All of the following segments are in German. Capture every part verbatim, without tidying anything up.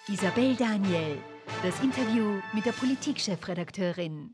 Isabel Daniel, das Interview mit der Politikchefredakteurin.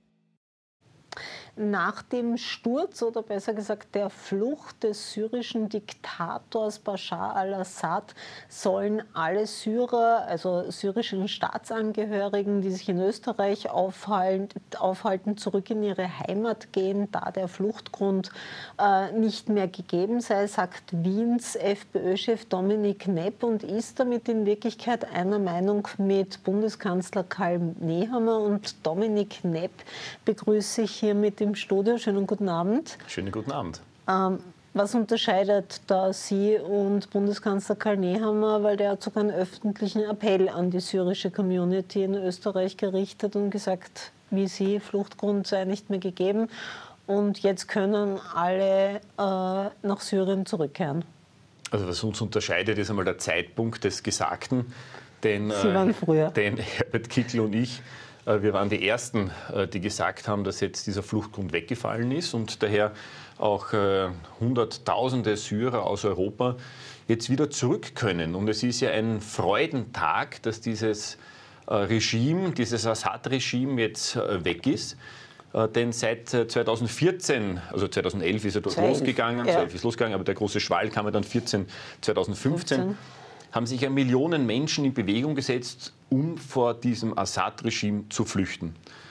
Nach dem Sturz oder besser gesagt der Flucht des syrischen Diktators Bashar al-Assad sollen alle Syrer, also syrischen Staatsangehörigen, die sich in Österreich aufhalten, aufhalten zurück in ihre Heimat gehen, da der Fluchtgrund äh, nicht mehr gegeben sei, sagt Wiens FPÖ-Chef Dominik Nepp und ist damit in Wirklichkeit einer Meinung mit Bundeskanzler Karl Nehammer. Und Dominik Nepp begrüße ich hier mit dem im Studio. Schönen guten Abend. Schönen guten Abend. Ähm, was unterscheidet da Sie und Bundeskanzler Karl Nehammer? Weil der hat sogar einen öffentlichen Appell an die syrische Community in Österreich gerichtet und gesagt, wie Sie, Fluchtgrund sei nicht mehr gegeben. Und jetzt können alle äh, nach Syrien zurückkehren. Also was uns unterscheidet, ist einmal der Zeitpunkt des Gesagten. Denn, Sie waren früher. Äh, denn Herbert Kickl und ich, wir waren die Ersten, die gesagt haben, dass jetzt dieser Fluchtgrund weggefallen ist und daher auch Hunderttausende Syrer aus Europa jetzt wieder zurück können. Und es ist ja ein Freudentag, dass dieses Regime, dieses Assad-Regime jetzt weg ist. Denn seit zweitausendvierzehn, also zweitausendelf ist er dort losgegangen, ja. ist losgegangen, aber der große Schwall kam ja dann vierzehn, zweitausendfünfzehn. fünfzehn. Haben sich ja Millionen Menschen in Bewegung gesetzt, um vor diesem Assad-Regime zu flüchten.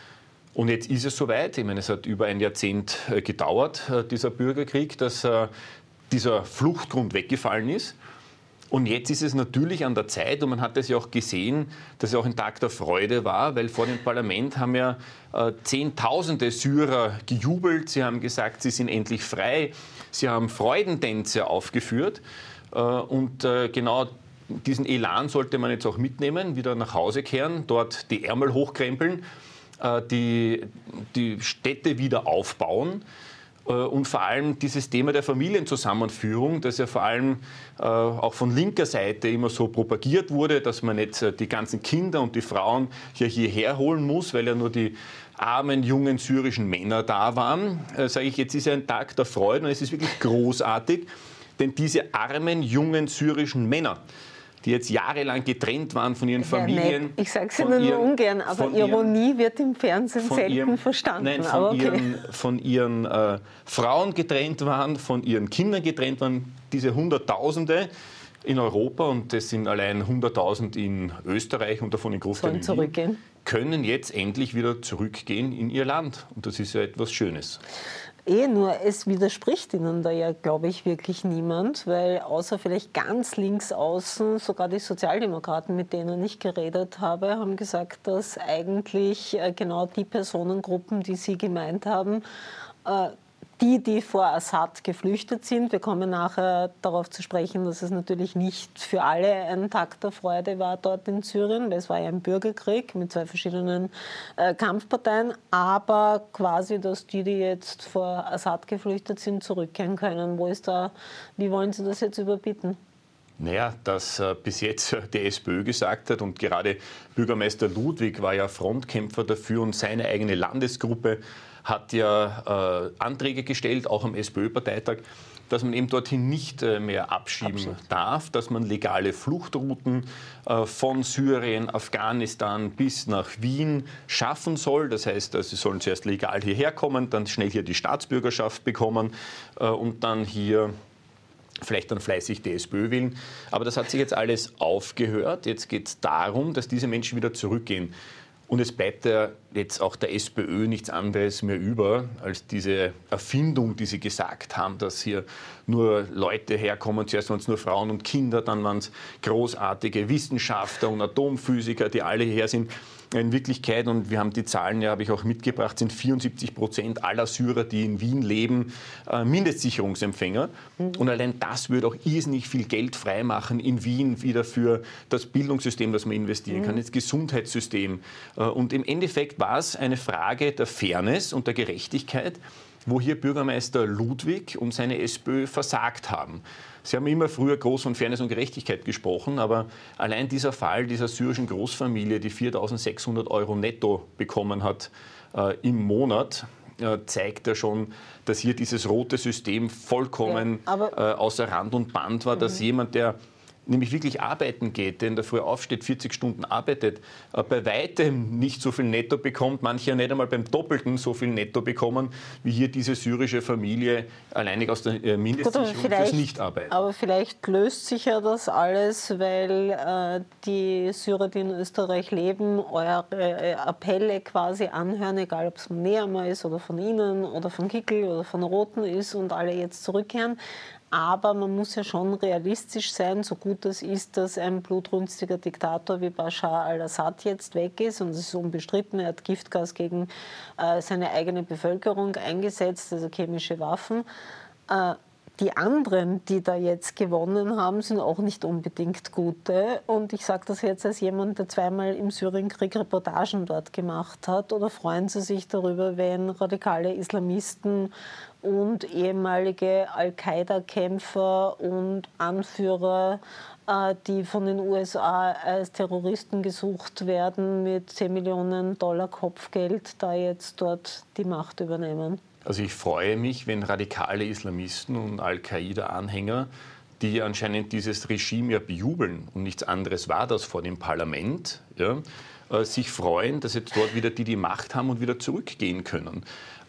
Und jetzt ist es soweit, ich meine, es hat über ein Jahrzehnt gedauert, dieser Bürgerkrieg, dass dieser Fluchtgrund weggefallen ist. Und jetzt ist es natürlich an der Zeit, und man hat es ja auch gesehen, dass es auch ein Tag der Freude war, weil vor dem Parlament haben ja äh, Zehntausende Syrer gejubelt, sie haben gesagt, sie sind endlich frei, sie haben Freudentänze aufgeführt äh, und äh, genau diesen Elan sollte man jetzt auch mitnehmen, wieder nach Hause kehren, dort die Ärmel hochkrempeln, äh, die, die Städte wieder aufbauen. Und vor allem dieses Thema der Familienzusammenführung, das ja vor allem äh, auch von linker Seite immer so propagiert wurde, dass man jetzt äh, die ganzen Kinder und die Frauen hier hierher holen muss, weil ja nur die armen, jungen syrischen Männer da waren. Äh, sage ich, jetzt ist ja ein Tag der Freude und es ist wirklich großartig, denn diese armen, jungen syrischen Männer, die jetzt jahrelang getrennt waren von ihren Herr Familien. Nepp, ich sage es Ihnen nur ungern, aber Ironie ihren, wird im Fernsehen selten ihrem, verstanden. Nein, von aber okay. ihren, von ihren äh, Frauen getrennt waren, von ihren Kindern getrennt waren, diese Hunderttausende in Europa, und das sind allein hunderttausend in Österreich und davon in Großteil in Wien, können jetzt endlich wieder zurückgehen in ihr Land. Und das ist ja etwas Schönes. Eh, nur es widerspricht Ihnen da ja, glaube ich, wirklich niemand, weil außer vielleicht ganz links außen, sogar die Sozialdemokraten, mit denen ich geredet habe, haben gesagt, dass eigentlich genau die Personengruppen, die Sie gemeint haben, die, die vor Assad geflüchtet sind. Wir kommen nachher darauf zu sprechen, dass es natürlich nicht für alle ein Tag der Freude war dort in Syrien, weil es war ja ein Bürgerkrieg mit zwei verschiedenen äh, Kampfparteien, aber quasi, dass die, die jetzt vor Assad geflüchtet sind, zurückkehren können. Wo ist da, wie wollen Sie das jetzt überbieten? Naja, dass äh, bis jetzt die SPÖ gesagt hat, und gerade Bürgermeister Ludwig war ja Frontkämpfer dafür und seine eigene Landesgruppe hat ja äh, Anträge gestellt, auch am SPÖ-Parteitag, dass man eben dorthin nicht äh, mehr abschieben Absolut. darf, dass man legale Fluchtrouten äh, von Syrien, Afghanistan bis nach Wien schaffen soll. Das heißt, äh, sie sollen zuerst legal hierher kommen, dann schnell hier die Staatsbürgerschaft bekommen äh, und dann hier vielleicht dann fleißig die SPÖ wählen. Aber das hat sich jetzt alles aufgehört. Jetzt geht es darum, dass diese Menschen wieder zurückgehen. Und es bleibt ja jetzt auch der SPÖ nichts anderes mehr über, als diese Erfindung, die sie gesagt haben, dass hier nur Leute herkommen. Zuerst waren es nur Frauen und Kinder, dann waren es großartige Wissenschaftler und Atomphysiker, die alle hierher sind. In Wirklichkeit, und wir haben die Zahlen, ja, habe ich auch mitgebracht, sind vierundsiebzig Prozent aller Syrer, die in Wien leben, äh, Mindestsicherungsempfänger. Mhm. Und allein das würde auch irrsinnig viel Geld freimachen in Wien wieder für das Bildungssystem, das man investieren mhm. kann, das Gesundheitssystem. Äh, und im Endeffekt war es eine Frage der Fairness und der Gerechtigkeit, wo hier Bürgermeister Ludwig und seine SPÖ versagt haben. Sie haben immer früher groß von Fairness und Gerechtigkeit gesprochen, aber allein dieser Fall dieser syrischen Großfamilie, die viertausendsechshundert Euro netto bekommen hat äh, im Monat, äh, zeigt ja schon, dass hier dieses rote System vollkommen ja, äh, außer Rand und Band war, dass mhm. jemand, der nämlich wirklich arbeiten geht, der in der Früh aufsteht, vierzig Stunden arbeitet, äh, bei weitem nicht so viel Netto bekommt, manche ja nicht einmal beim Doppelten so viel Netto bekommen, wie hier diese syrische Familie alleinig aus der äh, Mindestsicherung fürs Nichtarbeiten. Aber vielleicht löst sich ja das alles, weil äh, die Syrer, die in Österreich leben, eure äh, Appelle quasi anhören, egal ob es von Nehammer ist oder von Ihnen oder von Kickl oder von Roten ist und alle jetzt zurückkehren. Aber man muss ja schon realistisch sein, so gut es ist, dass ein blutrünstiger Diktator wie Bashar al-Assad jetzt weg ist. Und es ist unbestritten, er hat Giftgas gegen äh, seine eigene Bevölkerung eingesetzt, also chemische Waffen. Äh, die anderen, die da jetzt gewonnen haben, sind auch nicht unbedingt gute. Und ich sage das jetzt als jemand, der zweimal im Syrienkrieg Reportagen dort gemacht hat. Oder freuen Sie sich darüber, wenn radikale Islamisten und ehemalige Al-Qaida-Kämpfer und Anführer, die von den U S A als Terroristen gesucht werden, mit zehn Millionen Dollar Kopfgeld da jetzt dort die Macht übernehmen? Also ich freue mich, wenn radikale Islamisten und Al-Qaida-Anhänger, die anscheinend dieses Regime ja bejubeln und nichts anderes war das vor dem Parlament, ja, sich freuen, dass jetzt dort wieder die die Macht haben und wieder zurückgehen können.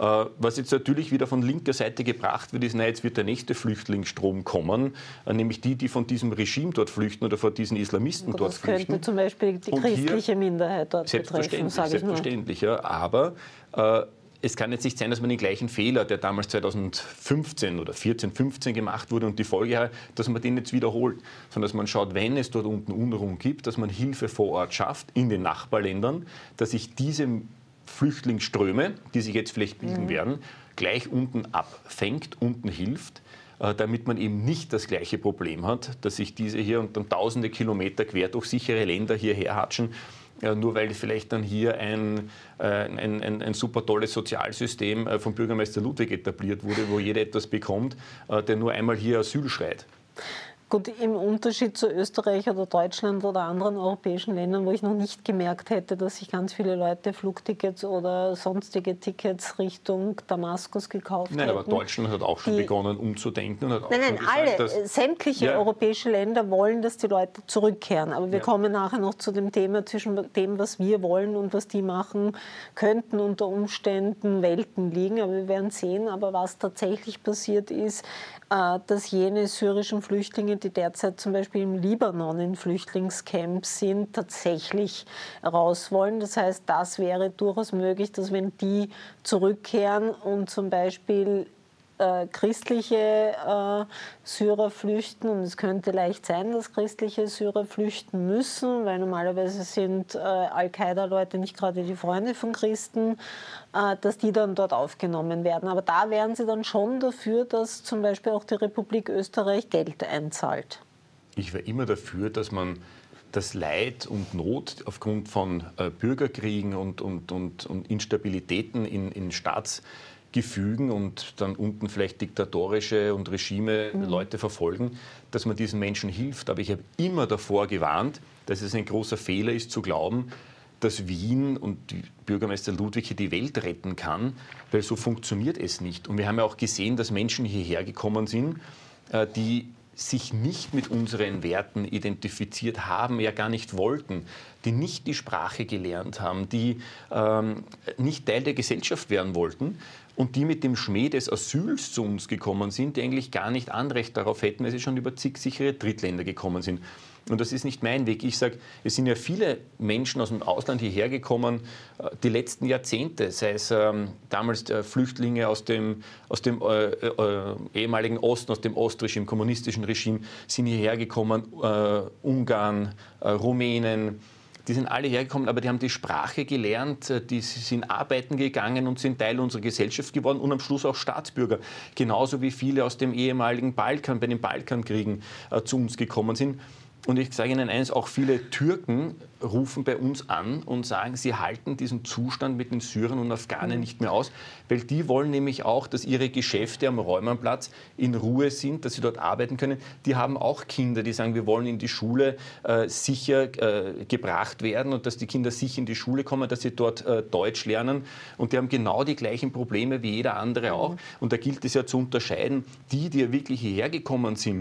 Was jetzt natürlich wieder von linker Seite gebracht wird, ist, na, jetzt wird der nächste Flüchtlingsstrom kommen, nämlich die, die von diesem Regime dort flüchten oder von diesen Islamisten aber dort das flüchten. Das könnte zum Beispiel die christliche Minderheit dort betreffen, sage ich nur. Selbstverständlich, ja, aber äh, es kann jetzt nicht sein, dass man den gleichen Fehler, der damals zweitausendfünfzehn oder vierzehn, fünfzehn gemacht wurde und die Folge hat, dass man den jetzt wiederholt, sondern dass man schaut, wenn es dort unten Unruhen gibt, dass man Hilfe vor Ort schafft in den Nachbarländern, dass sich diese Flüchtlingsströme, die sich jetzt vielleicht bilden mhm. werden, gleich unten abfängt, unten hilft, äh, damit man eben nicht das gleiche Problem hat, dass sich diese hier und dann tausende Kilometer quer durch sichere Länder hierher hatschen, ja, nur weil vielleicht dann hier ein, äh, ein, ein, ein super tolles Sozialsystem äh, vom Bürgermeister Ludwig etabliert wurde, wo jeder etwas bekommt, äh, der nur einmal hier Asyl schreit. Gut, im Unterschied zu Österreich oder Deutschland oder anderen europäischen Ländern, wo ich noch nicht gemerkt hätte, dass sich ganz viele Leute Flugtickets oder sonstige Tickets Richtung Damaskus gekauft haben. Nein, hätten. aber Deutschland hat auch schon die, begonnen umzudenken. Und hat auch nein, nein, gesagt, alle, dass, sämtliche ja. europäische Länder wollen, dass die Leute zurückkehren. Aber wir ja. kommen nachher noch zu dem Thema zwischen dem, was wir wollen und was die machen könnten, unter Umständen Welten liegen. Aber wir werden sehen. Aber was tatsächlich passiert ist, dass jene syrischen Flüchtlinge, die derzeit zum Beispiel im Libanon in Flüchtlingscamps sind, tatsächlich raus wollen. Das heißt, das wäre durchaus möglich, dass wenn die zurückkehren und zum Beispiel äh, christliche äh, Syrer flüchten, und es könnte leicht sein, dass christliche Syrer flüchten müssen, weil normalerweise sind äh, Al-Qaida-Leute nicht gerade die Freunde von Christen, äh, dass die dann dort aufgenommen werden. Aber da wären sie dann schon dafür, dass zum Beispiel auch die Republik Österreich Geld einzahlt. Ich war immer dafür, dass man das Leid und Not aufgrund von äh, Bürgerkriegen und, und, und, und Instabilitäten in, in Staatsgefügen und dann unten vielleicht diktatorische und Regime mhm. Leute verfolgen, dass man diesen Menschen hilft. Aber ich habe immer davor gewarnt, dass es ein großer Fehler ist, zu glauben, dass Wien und die Bürgermeister Ludwig hier die Welt retten kann, weil so funktioniert es nicht. Und wir haben ja auch gesehen, dass Menschen hierher gekommen sind, äh, die sich nicht mit unseren Werten identifiziert haben, ja gar nicht wollten, die nicht die Sprache gelernt haben, die ähm, nicht Teil der Gesellschaft werden wollten und die mit dem Schmäh des Asyls zu uns gekommen sind, die eigentlich gar nicht Anrecht darauf hätten, weil sie schon über zig sichere Drittländer gekommen sind. Und das ist nicht mein Weg. Ich sage, es sind ja viele Menschen aus dem Ausland hierher gekommen, die letzten Jahrzehnte, sei es ähm, damals äh, Flüchtlinge aus dem, aus dem äh, äh, ehemaligen Osten, aus dem Ostregime, kommunistischen Regime, sind hierher gekommen, äh, Ungarn, äh, Rumänen, die sind alle hergekommen, aber die haben die Sprache gelernt, die sind arbeiten gegangen und sind Teil unserer Gesellschaft geworden und am Schluss auch Staatsbürger. Genauso wie viele aus dem ehemaligen Balkan, bei den Balkankriegen äh, zu uns gekommen sind. Und ich sage Ihnen eines, auch viele Türken rufen bei uns an und sagen, sie halten diesen Zustand mit den Syrern und Afghanen nicht mehr aus, weil die wollen nämlich auch, dass ihre Geschäfte am Räumernplatz in Ruhe sind, dass sie dort arbeiten können. Die haben auch Kinder, die sagen, wir wollen in die Schule äh, sicher äh, gebracht werden und dass die Kinder sicher in die Schule kommen, dass sie dort äh, Deutsch lernen. Und die haben genau die gleichen Probleme wie jeder andere auch. Und da gilt es ja zu unterscheiden, die, die ja wirklich hierher gekommen sind,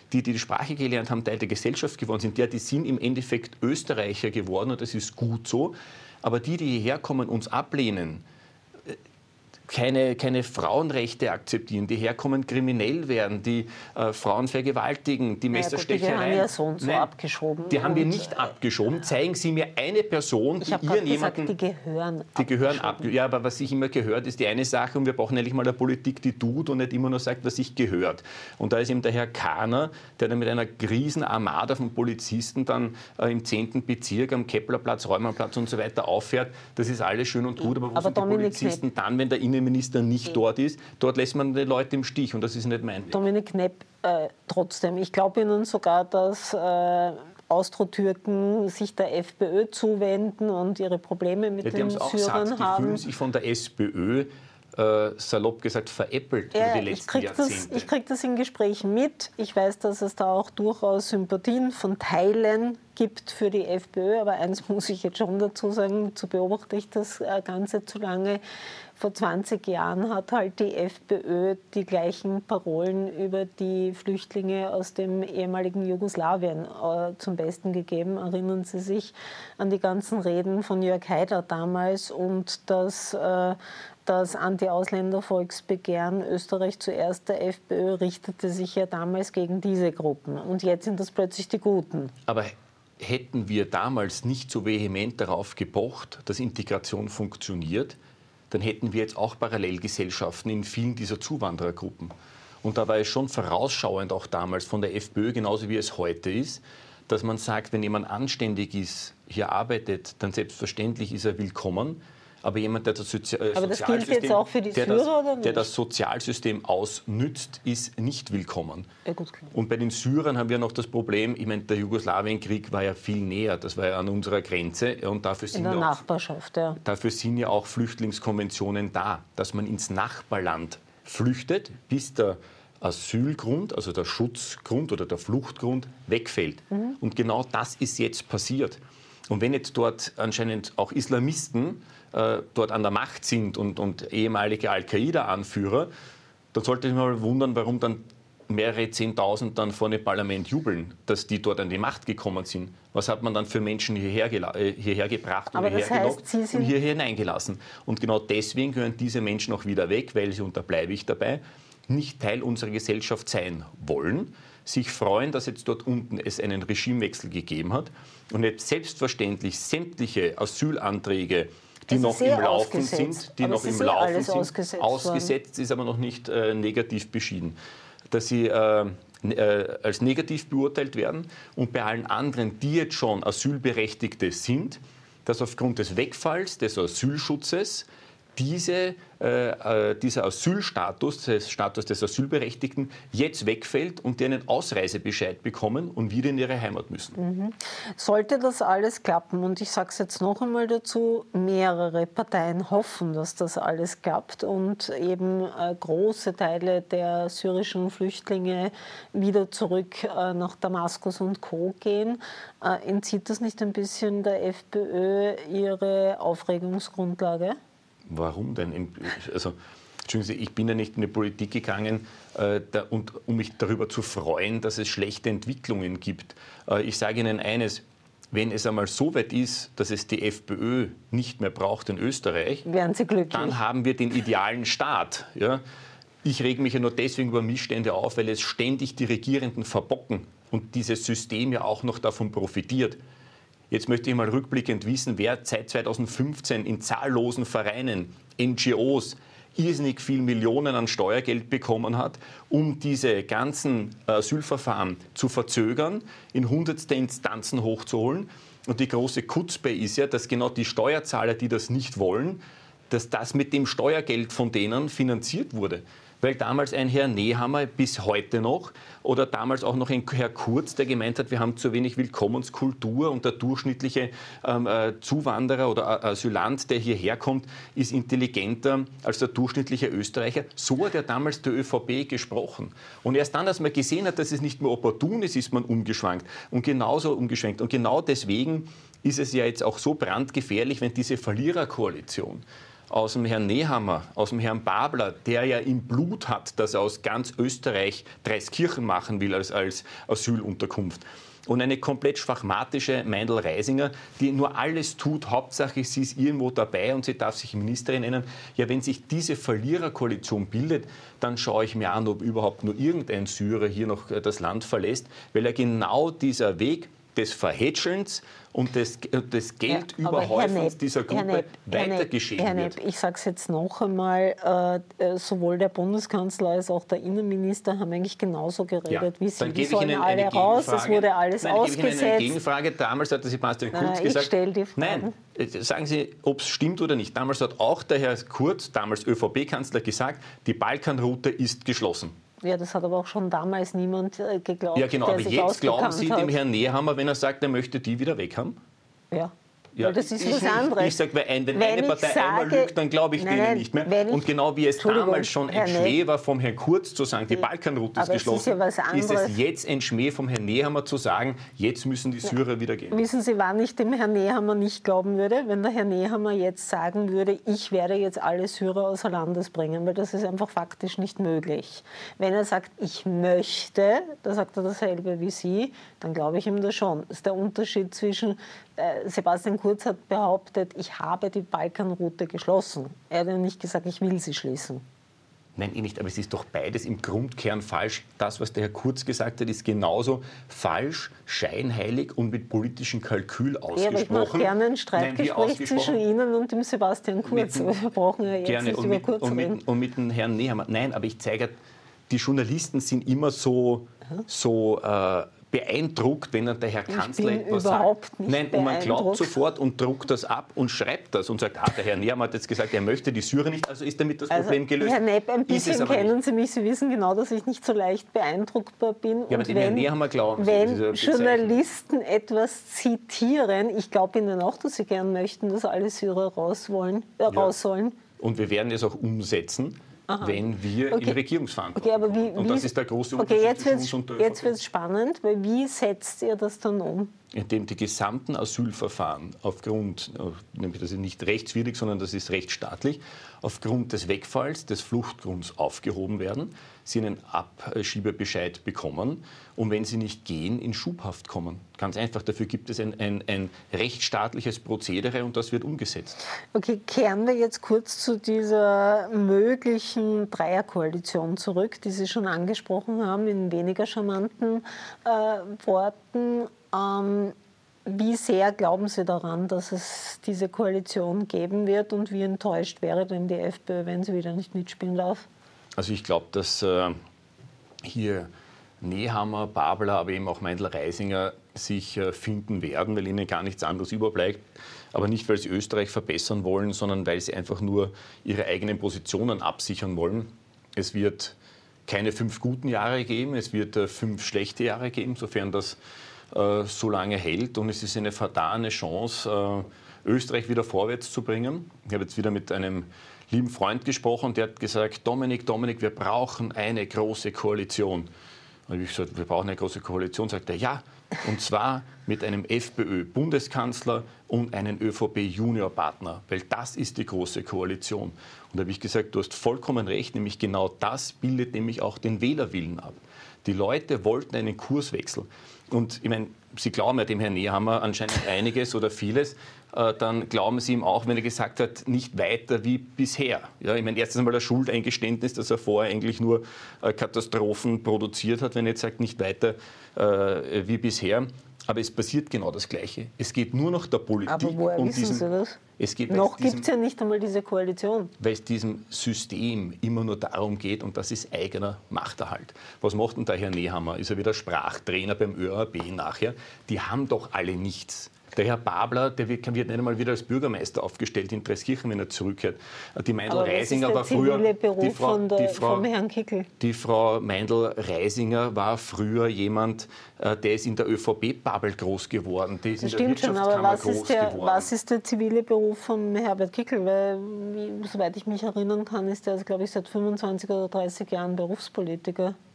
die, die die Sprache gelernt haben, Teil der Gesellschaft geworden sind, ja, die sind im Endeffekt Österreicher geworden und das ist gut so. Aber die, die hierher kommen, uns ablehnen, keine, keine Frauenrechte akzeptieren, die herkommen, kriminell werden, die äh, Frauen vergewaltigen, die Messerstechereien. Ja, die haben ja so und so Nein, abgeschoben. Die haben wir nicht abgeschoben. Zeigen Sie mir eine Person, die ich ihr jemanden... Gesagt, die gehören Die gehören ab. Ja, aber was ich immer gehört, ist die eine Sache und wir brauchen endlich mal eine Politik, die tut und nicht immer nur sagt, was sich gehört. Und da ist eben der Herr Kahner, der dann mit einer riesen Armada von Polizisten dann äh, im zehnten Bezirk am Keplerplatz, Reumannplatz und so weiter auffährt. Das ist alles schön und gut, aber wo aber sind die Dominik Polizisten Knepp. dann, wenn der Innenminister nicht dort ist? Dort lässt man die Leute im Stich und das ist nicht mein Weg. Dominik Knepp, äh, trotzdem, ich glaube Ihnen sogar, dass äh, Austro-Türken sich der FPÖ zuwenden und ihre Probleme mit ja, die den auch Syrern gesagt, die haben. fühlen sich von der SPÖ äh, salopp gesagt veräppelt Ja, über die letzten ich kriege das, Jahrzehnte. ich krieg das in Gesprächen mit. Ich weiß, dass es da auch durchaus Sympathien von Teilen gibt für die FPÖ. Aber eins muss ich jetzt schon dazu sagen, so beobachte ich das Ganze zu lange. Vor zwanzig Jahren hat halt die FPÖ die gleichen Parolen über die Flüchtlinge aus dem ehemaligen Jugoslawien äh, zum Besten gegeben. Erinnern Sie sich an die ganzen Reden von Jörg Haider damals und das, äh, das Anti-Ausländer-Volksbegehren Österreich zuerst der FPÖ richtete sich ja damals gegen diese Gruppen. Und jetzt sind das plötzlich die Guten. Aber hätten wir damals nicht so vehement darauf gepocht, dass Integration funktioniert, dann hätten wir jetzt auch Parallelgesellschaften in vielen dieser Zuwanderergruppen. Und da war es schon vorausschauend auch damals von der FPÖ, genauso wie es heute ist, dass man sagt, wenn jemand anständig ist, hier arbeitet, dann selbstverständlich ist er willkommen. Aber jemand, der das, Sozi äh, Aber das gilt jetzt auch für die der Syrer, das, oder nicht? der das Sozialsystem ausnützt, ist nicht willkommen. Ja, gut, klar. Und bei den Syrern haben wir noch das Problem, ich meine, der Jugoslawienkrieg war ja viel näher, das war ja an unserer Grenze. Und dafür sind In der ja auch, Nachbarschaft, ja. Dafür sind ja auch Flüchtlingskonventionen da, dass man ins Nachbarland flüchtet, bis der Asylgrund, also der Schutzgrund oder der Fluchtgrund wegfällt. Mhm. Und genau das ist jetzt passiert. Und wenn jetzt dort anscheinend auch Islamisten äh, dort an der Macht sind und, und ehemalige Al-Qaida-Anführer, dann sollte ich mal wundern, warum dann mehrere Zehntausend dann vor dem Parlament jubeln, dass die dort an die Macht gekommen sind. Was hat man dann für Menschen hierher, äh, hierher gebracht und Aber hierher das heißt, gelockt Sie sind und hier hineingelassen? Und genau deswegen gehören diese Menschen auch wieder weg, weil sie, und da bleibe ich dabei, nicht Teil unserer Gesellschaft sein wollen, sich freuen, dass jetzt dort unten es einen Regimewechsel gegeben hat und jetzt selbstverständlich sämtliche Asylanträge, die es noch im Laufen sind, die aber noch es ist im eh Laufen alles sind, ausgesetzt, ausgesetzt ist aber noch nicht äh, negativ beschieden, dass sie äh, äh, als negativ beurteilt werden und bei allen anderen, die jetzt schon Asylberechtigte sind, dass aufgrund des Wegfalls des Asylschutzes diese, äh, dieser Asylstatus, des Status des Asylberechtigten, jetzt wegfällt und die einen Ausreisebescheid bekommen und wieder in ihre Heimat müssen. Mhm. Sollte das alles klappen, und ich sage es jetzt noch einmal dazu, mehrere Parteien hoffen, dass das alles klappt und eben äh, große Teile der syrischen Flüchtlinge wieder zurück äh, nach Damaskus und Co. gehen, äh, entzieht das nicht ein bisschen der FPÖ ihre Aufregungsgrundlage? Warum denn? Also, Entschuldigen Sie, ich bin ja nicht in die Politik gegangen, äh, da, und, um mich darüber zu freuen, dass es schlechte Entwicklungen gibt. Äh, ich sage Ihnen eines, wenn es einmal so weit ist, dass es die FPÖ nicht mehr braucht in Österreich, wären Sie glücklich. Dann haben wir den idealen Staat. Ja? Ich rege mich ja nur deswegen über Missstände auf, weil es ständig die Regierenden verbocken und dieses System ja auch noch davon profitiert. Jetzt möchte ich mal rückblickend wissen, wer seit zweitausendfünfzehn in zahllosen Vereinen, N G Os, irrsinnig viel Millionen an Steuergeld bekommen hat, um diese ganzen Asylverfahren zu verzögern, in hundertste Instanzen hochzuholen. Und die große Kutzpe ist ja, dass genau die Steuerzahler, die das nicht wollen, dass das mit dem Steuergeld von denen finanziert wurde. Weil damals ein Herr Nehammer bis heute noch oder damals auch noch ein Herr Kurz, der gemeint hat, wir haben zu wenig Willkommenskultur und der durchschnittliche ähm, äh, Zuwanderer oder Asylant, der hierher kommt, ist intelligenter als der durchschnittliche Österreicher. So hat er damals der ÖVP gesprochen. Und erst dann, als man gesehen hat, dass es nicht mehr opportun ist, ist man umgeschwankt und genauso umgeschwenkt. Und genau deswegen ist es ja jetzt auch so brandgefährlich, wenn diese Verliererkoalition aus dem Herrn Nehammer, aus dem Herrn Babler, der ja im Blut hat, dass er aus ganz Österreich Dreiskirchen machen will als, als Asylunterkunft. Und eine komplett schwachmatische Meindl-Reisinger, die nur alles tut, Hauptsache sie ist irgendwo dabei und sie darf sich Ministerin nennen. Ja, wenn sich diese Verliererkoalition bildet, dann schaue ich mir an, ob überhaupt nur irgendein Syrer hier noch das Land verlässt, weil ja genau dieser Weg des Verhätschelns und des, des Geldüberhäufens ja, dieser Gruppe weitergeschehen Herr Nepp, wird. Ich sage es jetzt noch einmal, äh, sowohl der Bundeskanzler als auch der Innenminister haben eigentlich genauso geredet ja, wie Sie. Dann Die sollen Ihnen alle raus, es wurde alles Nein, ausgesetzt. Ich gebe Ihnen eine Gegenfrage. Damals hat der Sebastian Kurz Nein, gesagt... Ich stelle die Fragen. Nein, sagen Sie, ob es stimmt oder nicht. Damals hat auch der Herr Kurz, damals ÖVP-Kanzler, gesagt, die Balkanroute ist geschlossen. Ja, das hat aber auch schon damals niemand äh, geglaubt. Ja, genau, der aber sich jetzt glauben Sie hat. dem Herrn Nehammer, wenn er sagt, er möchte die wieder weg haben? Ja. Ja, Weil das ist ich, was anderes. Ich, ich sage, wenn wenn eine Partei sage, einmal lügt, dann glaube ich nein, denen nein, nicht mehr. ich, Und genau wie es damals schon ein Schmäh war, vom Herrn Kurz zu sagen, die Balkanroute ist aber geschlossen, es ist, ja was ist anderes. es jetzt ein Schmäh vom Herrn Nehammer zu sagen, jetzt müssen die Syrer ja. wieder gehen. Wissen Sie, wann ich dem Herrn Nehammer nicht glauben würde? Wenn der Herr Nehammer jetzt sagen würde, ich werde jetzt alle Syrer außer Landes bringen, weil das ist einfach faktisch nicht möglich. Wenn er sagt, ich möchte, da sagt er dasselbe wie Sie, dann glaube ich ihm das schon. Das ist der Unterschied zwischen, äh, Sebastian Kurz hat behauptet, ich habe die Balkanroute geschlossen. Er hat ja nicht gesagt, ich will sie schließen. Nein, eh nicht, aber es ist doch beides im Grundkern falsch. Das, was der Herr Kurz gesagt hat, ist genauso falsch, scheinheilig und mit politischem Kalkül ausgesprochen. Ja, aber ich mache gerne ein Streitgespräch zwischen Ihnen und dem Sebastian Kurz. Den, wir brauchen ja jetzt gerne. nicht und über mit, Kurz und reden. mit, und mit dem Herrn Nehammer. Nein, aber ich zeige, die Journalisten sind immer so, so äh, beeindruckt, wenn dann der Herr Kanzler ich bin etwas überhaupt sagt. Nicht Nein, und man glaubt beeindruckt. sofort und druckt das ab und schreibt das und sagt, ah, der Herr Nehammer hat jetzt gesagt, er möchte die Syrer nicht, also ist damit das Also, Problem gelöst. Herr Nepp, ein bisschen kennen nicht. Sie mich, Sie wissen genau, dass ich nicht so leicht beeindruckbar bin. Ja, aber und dem wenn, Herrn Nehammer glauben Sie, wenn das ist Journalisten etwas zitieren, ich glaube Ihnen auch, dass Sie gern möchten, dass alle Syrer raus, wollen, äh, Ja. raus sollen. Und wir werden es auch umsetzen, Aha. wenn wir okay. in Regierungsverantwortung okay, aber wie, Und wie, das ist der große Unterschied okay, jetzt zwischen wird's, uns und der Jetzt ÖVP. wird es spannend, weil wie setzt ihr das dann um? Indem die gesamten Asylverfahren aufgrund, nämlich das ist nicht rechtswidrig, sondern das ist rechtsstaatlich, aufgrund des Wegfalls des Fluchtgrunds aufgehoben werden, sie einen Abschiebebescheid bekommen und wenn sie nicht gehen, in Schubhaft kommen. Ganz einfach, dafür gibt es ein, ein, ein rechtsstaatliches Prozedere und das wird umgesetzt. Okay, kehren wir jetzt kurz zu dieser möglichen Dreierkoalition zurück, die Sie schon angesprochen haben, in weniger charmanten äh, Worten. Ähm, wie sehr glauben Sie daran, dass es diese Koalition geben wird und wie enttäuscht wäre denn die FPÖ, wenn sie wieder nicht mitspielen darf? Also ich glaube, dass äh, hier Nehammer, Babler, aber eben auch Meindl-Reisinger sich äh, finden werden, weil ihnen gar nichts anderes überbleibt. Aber nicht, weil sie Österreich verbessern wollen, sondern weil sie einfach nur ihre eigenen Positionen absichern wollen. Es wird keine fünf guten Jahre geben, es wird äh, fünf schlechte Jahre geben, sofern das äh, so lange hält. Und es ist eine vertane Chance, äh, Österreich wieder vorwärts zu bringen. Ich habe jetzt wieder mit einem lieben Freund gesprochen, der hat gesagt, Dominik, Dominik, wir brauchen eine große Koalition. Und ich gesagt, wir brauchen eine große Koalition. Sagt er, ja, und zwar mit einem FPÖ-Bundeskanzler und einem ÖVP-Juniorpartner, weil das ist die große Koalition. Und da habe ich gesagt, du hast vollkommen recht, nämlich genau das bildet nämlich auch den Wählerwillen ab. Die Leute wollten einen Kurswechsel. Und ich meine, Sie glauben ja dem Herrn Nehammer anscheinend einiges oder vieles, äh, dann glauben Sie ihm auch, wenn er gesagt hat, nicht weiter wie bisher. Ja, ich meine, erstens einmal das Schuldeingeständnis, dass er vorher eigentlich nur äh, Katastrophen produziert hat, wenn er jetzt sagt, nicht weiter äh, wie bisher. Aber es passiert genau das Gleiche. Es geht nur noch der Politik. Aber woher um wissen diesen, Sie das? Es geht, Noch gibt es ja nicht einmal diese Koalition. Weil es diesem System immer nur darum geht, und das ist eigener Machterhalt. Was macht denn der Herr Nehammer? Ist er wieder Sprachtrainer beim ÖAB nachher? Die haben doch alle nichts. Der Herr Babler, der wird, wird nicht einmal wieder als Bürgermeister aufgestellt in Dreiskirchen, wenn er zurückkehrt. Die Meindl-Reisinger war früher... Die Frau, von der, die Frau, vom Herrn Kickl. Die Frau Meindl-Reisinger war früher jemand, der ist in der ÖVP-Bubble groß geworden. Die ist Das in der stimmt schon, aber was groß ist, der, geworden. was ist der zivile Beruf von Herbert Kickl? Weil, wie, soweit ich mich erinnern kann, ist er, glaube ich, seit fünfundzwanzig oder dreißig Jahren Berufspolitiker.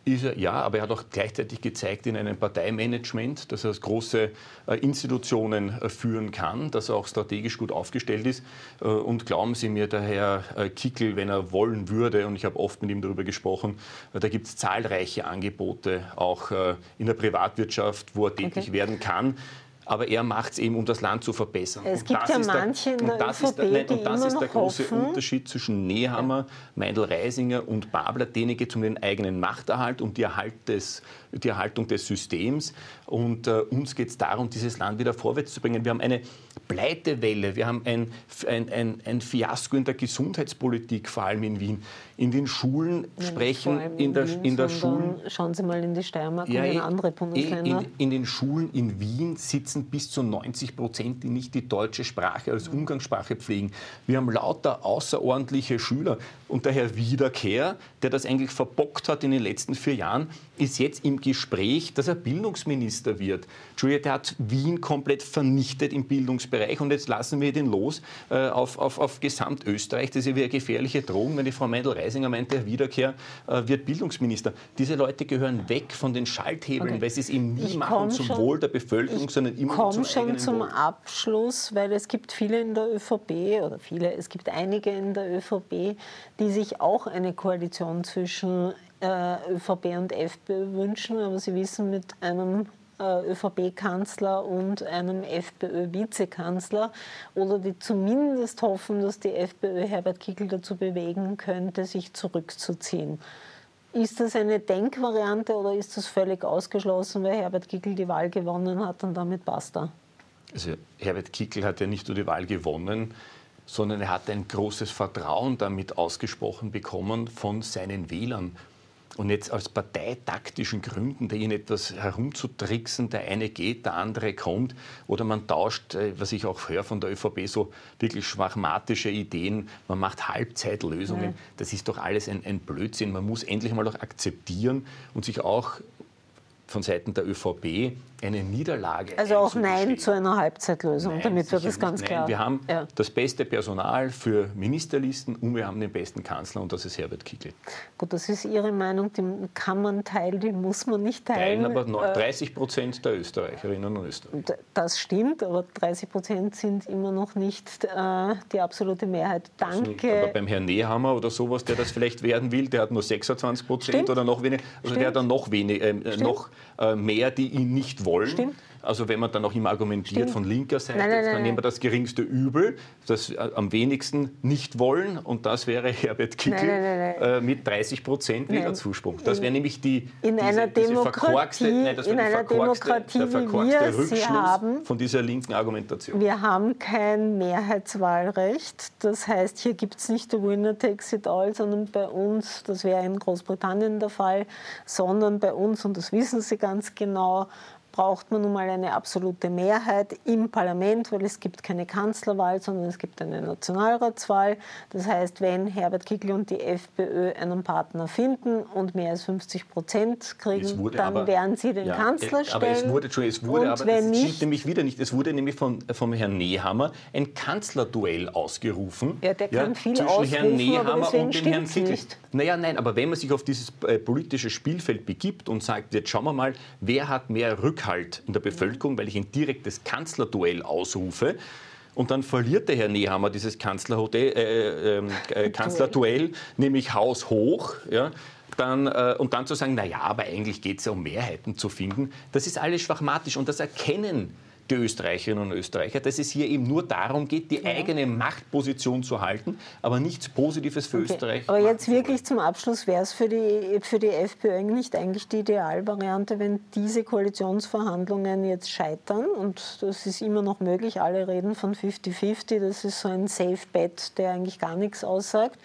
Ist er, ja, aber er hat auch gleichzeitig gezeigt in einem Parteimanagement, dass er große äh, Institutionen äh, führen kann, dass er auch strategisch gut aufgestellt ist. Äh, und glauben Sie mir, der Herr äh, Kickl, wenn er wollen würde, und ich habe oft mit ihm darüber gesprochen, äh, da gibt es zahlreiche Angebote, auch äh, in der Privatwirtschaft, wo er tätig okay. werden kann. Aber er macht es eben, um das Land zu verbessern. Es gibt ja manche in der ÖVP, die Und das ist der große hoffen. Unterschied zwischen Nehammer, ja. Meindl-Reisinger und Babler. Denen geht es um den eigenen Machterhalt, um die, Erhalt des, die Erhaltung des Systems. Und äh, uns geht es darum, dieses Land wieder vorwärts zu bringen. Wir haben eine Pleitewelle, wir haben ein, ein, ein, ein Fiasko in der Gesundheitspolitik, vor allem in Wien. In den Schulen ja, sprechen, in der, Wien, in der Schulen... Schauen Sie mal in die Steiermark ja, und in andere Bundesländer. In, in den Schulen in Wien sitzen bis zu neunzig Prozent, die nicht die deutsche Sprache als Umgangssprache pflegen. Wir haben lauter außerordentliche Schüler. Und der Herr Wiederkehr, der das eigentlich verbockt hat in den letzten vier Jahren, ist jetzt im Gespräch, dass er Bildungsminister wird. Entschuldigung, der hat Wien komplett vernichtet im Bildungsbereich und jetzt lassen wir den los äh, auf, auf, auf Gesamtösterreich. Das ist ja wie eine gefährliche Drohung, wenn die Frau Meindl-Reisinger meint, der Wiederkehr äh, wird Bildungsminister. Diese Leute gehören weg von den Schalthebeln, okay. weil sie es eben nie ich machen zum schon, Wohl der Bevölkerung, sondern immer zum schon eigenen zum Wohl. Abschluss, weil es gibt viele in der ÖVP oder viele, es gibt einige in der ÖVP, die sich auch eine Koalition zwischen äh, ÖVP und FPÖ wünschen, aber Sie wissen, mit einem äh, ÖVP-Kanzler und einem FPÖ-Vizekanzler oder die zumindest hoffen, dass die FPÖ Herbert Kickl dazu bewegen könnte, sich zurückzuziehen. Ist das eine Denkvariante oder ist das völlig ausgeschlossen, weil Herbert Kickl die Wahl gewonnen hat und damit basta? Also Herbert Kickl hat ja nicht nur die Wahl gewonnen, sondern er hat ein großes Vertrauen damit ausgesprochen bekommen von seinen Wählern. Und jetzt aus parteitaktischen Gründen, da ihnen etwas herumzutricksen, der eine geht, der andere kommt, oder man tauscht, was ich auch höre von der ÖVP, so wirklich schwachmatische Ideen, man macht Halbzeitlösungen, ja. Das ist doch alles ein, ein Blödsinn. Man muss endlich mal auch akzeptieren und sich auch von Seiten der ÖVP eine Niederlage Also auch Nein zu einer Halbzeitlösung, Nein, damit wird das ganz Nein, klar. Wir haben ja. das beste Personal für Ministerlisten und wir haben den besten Kanzler und das ist Herbert Kickl. Gut, das ist Ihre Meinung, die kann man teilen, die muss man nicht teilen. Teilen aber noch dreißig Prozent der Österreicherinnen und Österreicher. Das stimmt, aber dreißig Prozent sind immer noch nicht äh, die absolute Mehrheit. Danke. Aber beim Herrn Nehammer oder sowas, der das vielleicht werden will, der hat nur sechsundzwanzig Prozent oder noch weniger. Also Stimmt. der hat dann noch, wenig, äh, noch äh, mehr, die ihn nicht wollen. Stimmt. Also wenn man dann auch immer argumentiert Stimmt. von linker Seite, nein, nein, jetzt dann nehmen wir das geringste Übel, das äh, am wenigsten nicht wollen und das wäre Herbert Kickl nein, nein, nein. Äh, mit dreißig Prozent Wählerzuspruch. Das wäre nämlich die in diese, einer diese Demokratie, nein, das in einer Demokratie, der wie wir Rückschluss sie haben, von dieser linken Argumentation. Wir haben kein Mehrheitswahlrecht. Das heißt, hier gibt es nicht the winner takes it all, sondern bei uns, das wäre in Großbritannien der Fall, sondern bei uns, und das wissen Sie ganz genau, braucht man nun mal eine absolute Mehrheit im Parlament, weil es gibt keine Kanzlerwahl, sondern es gibt eine Nationalratswahl. Das heißt, wenn Herbert Kickl und die FPÖ einen Partner finden und mehr als fünfzig Prozent kriegen, dann aber, werden sie den ja, Kanzler stellen. Aber es wurde, es wurde und aber wenn das nicht, nämlich wieder nicht. Es wurde nämlich von, vom Herrn Nehammer ein Kanzlerduell ausgerufen. Ja, der kann ja, viel zwischen ausrufen, Herrn Nehammer und dem Herrn Kickl. Nicht. Naja, nein, aber wenn man sich auf dieses äh, politische Spielfeld begibt und sagt, jetzt schauen wir mal, wer hat mehr Rückhalt in der Bevölkerung, weil ich ein direktes Kanzlerduell ausrufe. Und dann verliert der Herr Nehammer dieses Kanzlerhotel, äh, äh, äh, Kanzlerduell, nämlich haushoch. Ja, dann, äh, und dann zu sagen, naja, aber eigentlich geht es ja um Mehrheiten zu finden, das ist alles schwachmatisch und das erkennen die Österreicherinnen und Österreicher, dass es hier eben nur darum geht, die ja. eigene Machtposition zu halten, aber nichts Positives für okay. Österreich. Aber jetzt wirklich zum Abschluss, wäre es für die, für die FPÖ nicht eigentlich die Idealvariante, wenn diese Koalitionsverhandlungen jetzt scheitern, und das ist immer noch möglich, alle reden von fifty fifty, das ist so ein Safe Bet, der eigentlich gar nichts aussagt.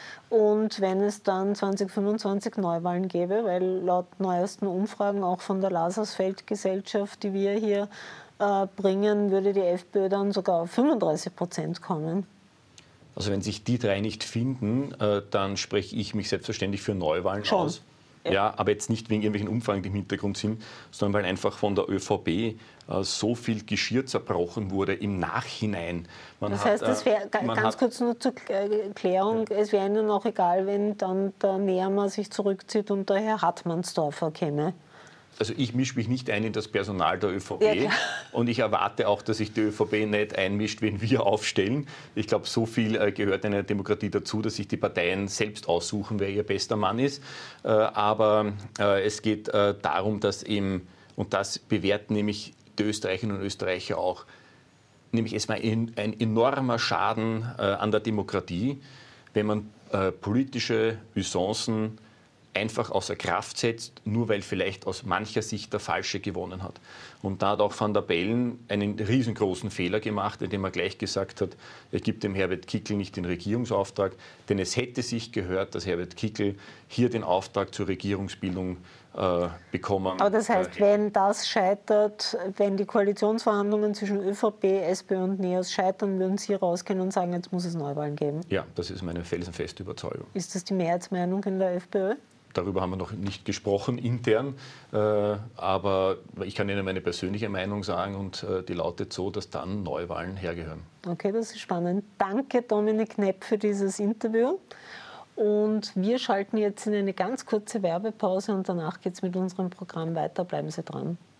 Und wenn es dann zwanzig fünfundzwanzig Neuwahlen gäbe, weil laut neuesten Umfragen auch von der Lazarsfeld-Gesellschaft, die wir hier äh, bringen, würde die FPÖ dann sogar auf fünfunddreißig Prozent kommen. Also wenn sich die drei nicht finden, äh, dann spreche ich mich selbstverständlich für Neuwahlen Schon. aus. Ja. ja, aber jetzt nicht wegen irgendwelchen Umfragen, die im Hintergrund sind, sondern weil einfach von der ÖVP äh, so viel Geschirr zerbrochen wurde im Nachhinein. Man das hat, heißt, das wär, ganz hat, kurz nur zur Klärung, ja. es wäre Ihnen auch egal, wenn dann der Nehammer sich zurückzieht und der Herr Hartmannsdorfer käme? Also ich mische mich nicht ein in das Personal der ÖVP ja, und ich erwarte auch, dass sich die ÖVP nicht einmischt, wenn wir aufstellen. Ich glaube, so viel äh, gehört in einer Demokratie dazu, dass sich die Parteien selbst aussuchen, wer ihr bester Mann ist. Äh, aber äh, es geht äh, darum, dass eben, und das bewerten nämlich die Österreicherinnen und Österreicher auch, nämlich es war ein, ein enormer Schaden äh, an der Demokratie, wenn man äh, politische Usancen einfach außer Kraft setzt, nur weil vielleicht aus mancher Sicht der Falsche gewonnen hat. Und da hat auch Van der Bellen einen riesengroßen Fehler gemacht, indem er gleich gesagt hat, er gibt dem Herbert Kickl nicht den Regierungsauftrag, denn es hätte sich gehört, dass Herbert Kickl hier den Auftrag zur Regierungsbildung äh, bekommen. Aber das heißt, äh, wenn das scheitert, wenn die Koalitionsverhandlungen zwischen ÖVP, SPÖ und NEOS scheitern, würden Sie rausgehen und sagen, jetzt muss es Neuwahlen geben? Ja, das ist meine felsenfeste Überzeugung. Ist das die Mehrheitsmeinung in der FPÖ? Darüber haben wir noch nicht gesprochen intern, äh, aber ich kann Ihnen meine persönliche Meinung sagen und äh, die lautet so, dass dann Neuwahlen hergehören. Okay, das ist spannend. Danke, Dominik Knepp, für dieses Interview. Und wir schalten jetzt in eine ganz kurze Werbepause und danach geht es mit unserem Programm weiter. Bleiben Sie dran.